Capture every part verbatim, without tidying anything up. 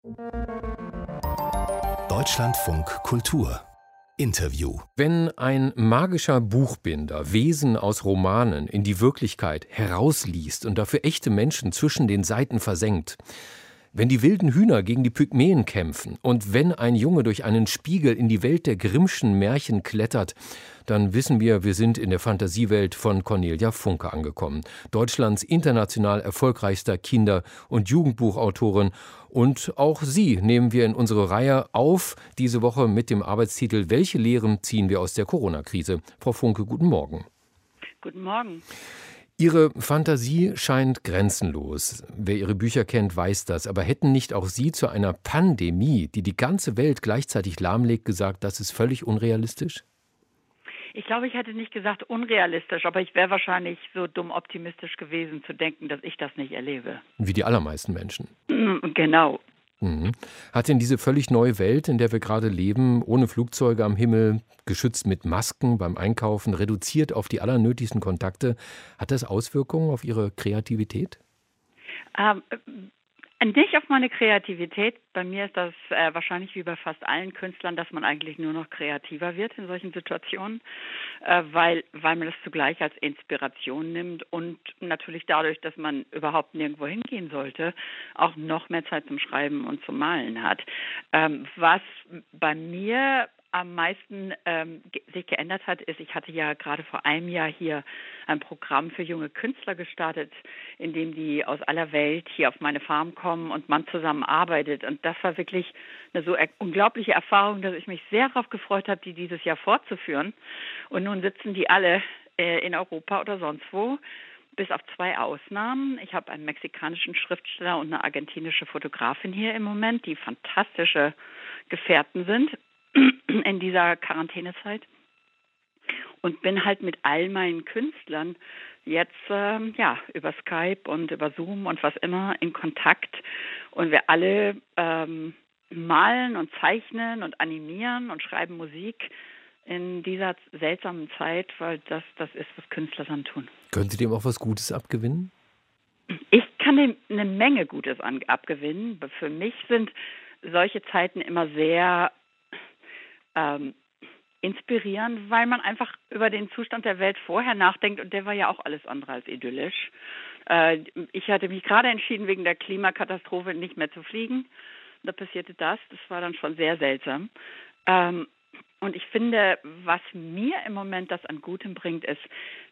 Deutschlandfunk Kultur Interview. Wenn ein magischer Buchbinder Wesen aus Romanen in die Wirklichkeit herausliest und dafür echte Menschen zwischen den Seiten versenkt, wenn die wilden Hühner gegen die Pygmäen kämpfen und wenn ein Junge durch einen Spiegel in die Welt der Grimmschen Märchen klettert, dann wissen wir, wir sind in der Fantasiewelt von Cornelia Funke angekommen. Deutschlands international erfolgreichster Kinder- und Jugendbuchautorin. Und auch sie nehmen wir in unsere Reihe auf, diese Woche mit dem Arbeitstitel »Welche Lehren ziehen wir aus der Corona-Krise?« Frau Funke, guten Morgen. Guten Morgen. Ihre Fantasie scheint grenzenlos. Wer Ihre Bücher kennt, weiß das. Aber hätten nicht auch Sie zu einer Pandemie, die die ganze Welt gleichzeitig lahmlegt, gesagt, das ist völlig unrealistisch? Ich glaube, ich hätte nicht gesagt unrealistisch, aber ich wäre wahrscheinlich so dumm optimistisch gewesen, zu denken, dass ich das nicht erlebe. Wie die allermeisten Menschen. Genau. Mhm. Hat denn diese völlig neue Welt, in der wir gerade leben, ohne Flugzeuge am Himmel, geschützt mit Masken beim Einkaufen, reduziert auf die allernötigsten Kontakte, hat das Auswirkungen auf Ihre Kreativität? Ähm, nicht auf meine Kreativität. Bei mir ist das äh, wahrscheinlich wie bei fast allen Künstlern, dass man eigentlich nur noch kreativer wird in solchen Situationen, äh, weil, weil man das zugleich als Inspiration nimmt und natürlich dadurch, dass man überhaupt nirgendwo hingehen sollte, auch noch mehr Zeit zum Schreiben und zum Malen hat. Ähm, was bei mir am meisten ähm, ge- sich geändert hat, ist, ich hatte ja gerade vor einem Jahr hier ein Programm für junge Künstler gestartet, in dem die aus aller Welt hier auf meine Farm kommen und man zusammen arbeitet. Und das war wirklich eine so er- unglaubliche Erfahrung, dass ich mich sehr darauf gefreut habe, die dieses Jahr fortzuführen. Und nun sitzen die alle äh, in Europa oder sonst wo, bis auf zwei Ausnahmen. Ich habe einen mexikanischen Schriftsteller und eine argentinische Fotografin hier im Moment, die fantastische Gefährten sind in dieser Quarantänezeit und bin halt mit all meinen Künstlern jetzt ähm, ja über Skype und über Zoom und was immer in Kontakt und wir alle ähm, malen und zeichnen und animieren und schreiben Musik in dieser seltsamen Zeit, weil das das ist, was Künstler dann tun. Können Sie dem auch was Gutes abgewinnen? Ich kann dem eine Menge Gutes an, abgewinnen. Für mich sind solche Zeiten immer sehr ähm, inspirieren, weil man einfach über den Zustand der Welt vorher nachdenkt und der war ja auch alles andere als idyllisch. Äh, ich hatte mich gerade entschieden, wegen der Klimakatastrophe nicht mehr zu fliegen. Da passierte das, das war dann schon sehr seltsam. Ähm, und ich finde, was mir im Moment das an Gutem bringt, ist,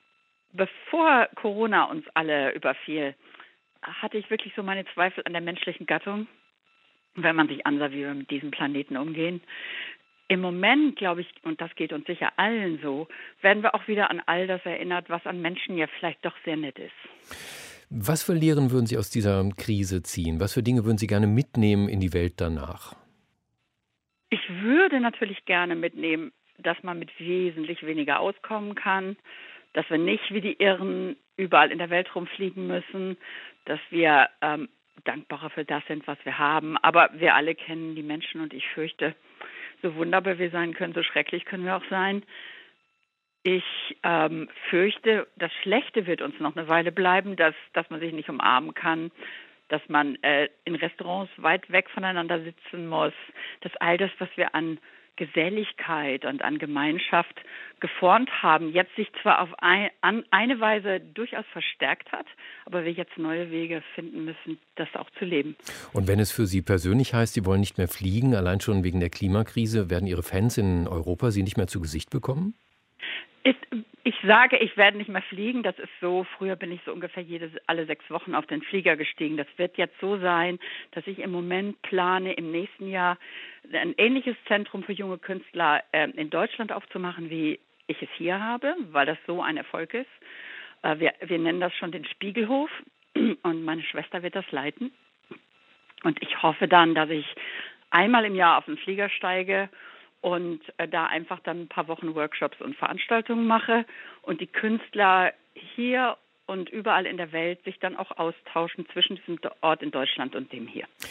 bevor Corona uns alle überfiel, hatte ich wirklich so meine Zweifel an der menschlichen Gattung, wenn man sich ansah, wie wir mit diesem Planeten umgehen. Im Moment, glaube ich, und das geht uns sicher allen so, werden wir auch wieder an all das erinnert, was an Menschen ja vielleicht doch sehr nett ist. Was für Lehren würden Sie aus dieser Krise ziehen? Was für Dinge würden Sie gerne mitnehmen in die Welt danach? Ich würde natürlich gerne mitnehmen, dass man mit wesentlich weniger auskommen kann, dass wir nicht wie die Irren überall in der Welt rumfliegen müssen, dass wir ähm, dankbarer für das sind, was wir haben. Aber wir alle kennen die Menschen und ich fürchte, so wunderbar wir sein können, so schrecklich können wir auch sein. Ich ähm, fürchte, das Schlechte wird uns noch eine Weile bleiben, dass, dass man sich nicht umarmen kann, dass man äh, in Restaurants weit weg voneinander sitzen muss, dass all das, was wir an Geselligkeit und an Gemeinschaft geformt haben, jetzt sich zwar auf ein, an eine Weise durchaus verstärkt hat, aber wir jetzt neue Wege finden müssen, das auch zu leben. Und wenn es für Sie persönlich heißt, Sie wollen nicht mehr fliegen, allein schon wegen der Klimakrise, werden Ihre Fans in Europa Sie nicht mehr zu Gesicht bekommen? Ist, ich sage, ich werde nicht mehr fliegen. Das ist so, früher bin ich so ungefähr jede, alle sechs Wochen auf den Flieger gestiegen. Das wird jetzt so sein, dass ich im Moment plane, im nächsten Jahr ein ähnliches Zentrum für junge Künstler äh, in Deutschland aufzumachen, wie ich es hier habe, weil das so ein Erfolg ist. Äh, wir, wir nennen das schon den Spiegelhof und meine Schwester wird das leiten. Und ich hoffe dann, dass ich einmal im Jahr auf den Flieger steige und äh, da einfach dann ein paar Wochen Workshops und Veranstaltungen mache und die Künstler hier und überall in der Welt sich dann auch austauschen zwischen diesem Ort in Deutschland und dem hier.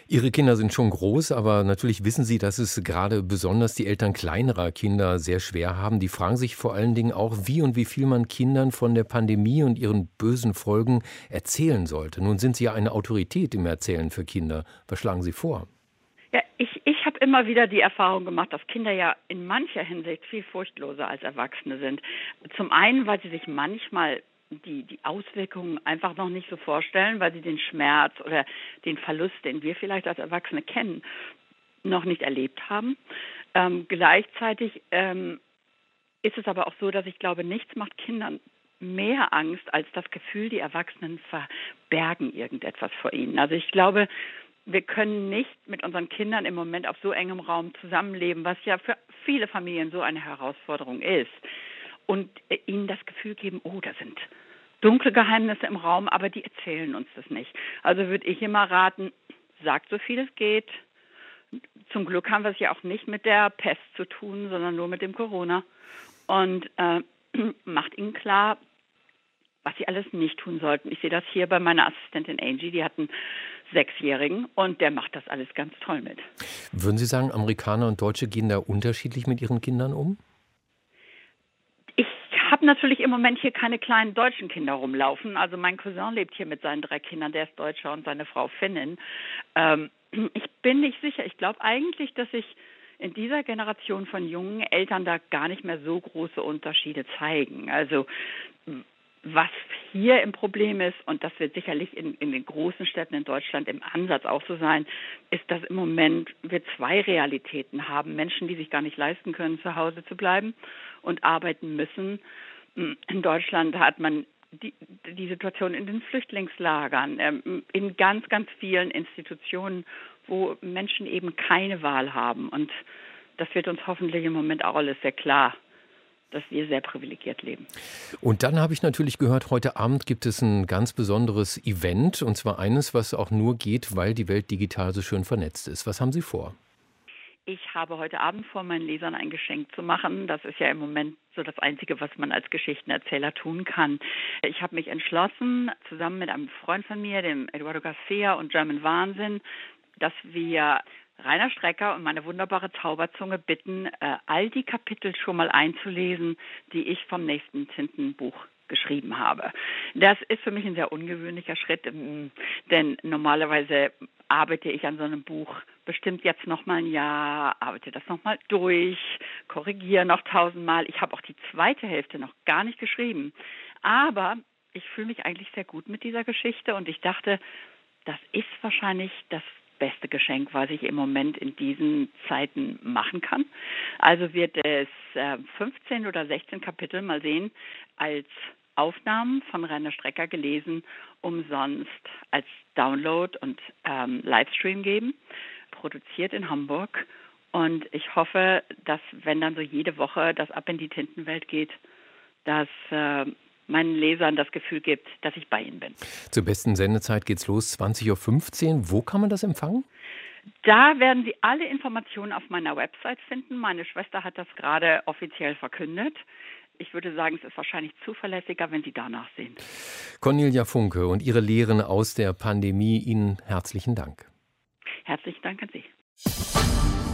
Ihre Kinder sind schon groß, aber natürlich wissen Sie, dass es gerade besonders die Eltern kleinerer Kinder sehr schwer haben. Die fragen sich vor allen Dingen auch, wie und wie viel man Kindern von der Pandemie und ihren bösen Folgen erzählen sollte. Nun sind Sie ja eine Autorität im Erzählen für Kinder. Was schlagen Sie vor? Ja, ich, ich habe immer wieder die Erfahrung gemacht, dass Kinder ja in mancher Hinsicht viel furchtloser als Erwachsene sind. Zum einen, weil sie sich manchmal die, die Auswirkungen einfach noch nicht so vorstellen, weil sie den Schmerz oder den Verlust, den wir vielleicht als Erwachsene kennen, noch nicht erlebt haben. Ähm, gleichzeitig ähm, ist es aber auch so, dass ich glaube, nichts macht Kindern mehr Angst als das Gefühl, die Erwachsenen verbergen irgendetwas vor ihnen. Also ich glaube, wir können nicht mit unseren Kindern im Moment auf so engem Raum zusammenleben, was ja für viele Familien so eine Herausforderung ist. Und äh, ihnen das Gefühl geben, oh, da sind dunkle Geheimnisse im Raum, aber die erzählen uns das nicht. Also würde ich immer raten, sagt so viel es geht. Zum Glück haben wir es ja auch nicht mit der Pest zu tun, sondern nur mit dem Corona. Und äh, macht ihnen klar, was sie alles nicht tun sollten. Ich sehe das hier bei meiner Assistentin Angie, die hat einen Sechsjährigen und der macht das alles ganz toll mit. Würden Sie sagen, Amerikaner und Deutsche gehen da unterschiedlich mit ihren Kindern um? Ich habe natürlich im Moment hier keine kleinen deutschen Kinder rumlaufen. Also mein Cousin lebt hier mit seinen drei Kindern, der ist Deutscher und seine Frau Finnin. Ähm, ich bin nicht sicher. Ich glaube eigentlich, dass sich in dieser Generation von jungen Eltern da gar nicht mehr so große Unterschiede zeigen. Also was hier im Problem ist, und das wird sicherlich in, in den großen Städten in Deutschland im Ansatz auch so sein, ist, dass im Moment wir zwei Realitäten haben. Menschen, die sich gar nicht leisten können, zu Hause zu bleiben und arbeiten müssen. In Deutschland hat man die, die Situation in den Flüchtlingslagern, in ganz, ganz vielen Institutionen, wo Menschen eben keine Wahl haben. Und das wird uns hoffentlich im Moment auch alles sehr klar, dass wir sehr privilegiert leben. Und dann habe ich natürlich gehört, heute Abend gibt es ein ganz besonderes Event, und zwar eines, was auch nur geht, weil die Welt digital so schön vernetzt ist. Was haben Sie vor? Ich habe heute Abend vor, meinen Lesern ein Geschenk zu machen. Das ist ja im Moment so das Einzige, was man als Geschichtenerzähler tun kann. Ich habe mich entschlossen, zusammen mit einem Freund von mir, dem Eduardo Garcia und German Wahnsinn, dass wir Rainer Strecker und meine wunderbare Zauberzunge bitten, äh, all die Kapitel schon mal einzulesen, die ich vom nächsten Tintenbuch geschrieben habe. Das ist für mich ein sehr ungewöhnlicher Schritt, denn normalerweise arbeite ich an so einem Buch bestimmt jetzt noch mal ein Jahr, arbeite das noch mal durch, korrigiere noch tausendmal. Ich habe auch die zweite Hälfte noch gar nicht geschrieben, aber ich fühle mich eigentlich sehr gut mit dieser Geschichte und ich dachte, das ist wahrscheinlich das beste Geschenk, was ich im Moment in diesen Zeiten machen kann. Also wird es äh, fünfzehn oder sechzehn Kapitel, mal sehen, als Aufnahmen von Rainer Strecker gelesen, umsonst als Download und ähm, Livestream geben, produziert in Hamburg. Und ich hoffe, dass, wenn dann so jede Woche das Ab in die Tintenwelt geht, dass äh, meinen Lesern das Gefühl gibt, dass ich bei ihnen bin. Zur besten Sendezeit geht's los, zwanzig Uhr fünfzehn. Wo kann man das empfangen? Da werden Sie alle Informationen auf meiner Website finden. Meine Schwester hat das gerade offiziell verkündet. Ich würde sagen, es ist wahrscheinlich zuverlässiger, wenn Sie danach sehen. Cornelia Funke und Ihre Lehren aus der Pandemie, Ihnen herzlichen Dank. Herzlichen Dank an Sie.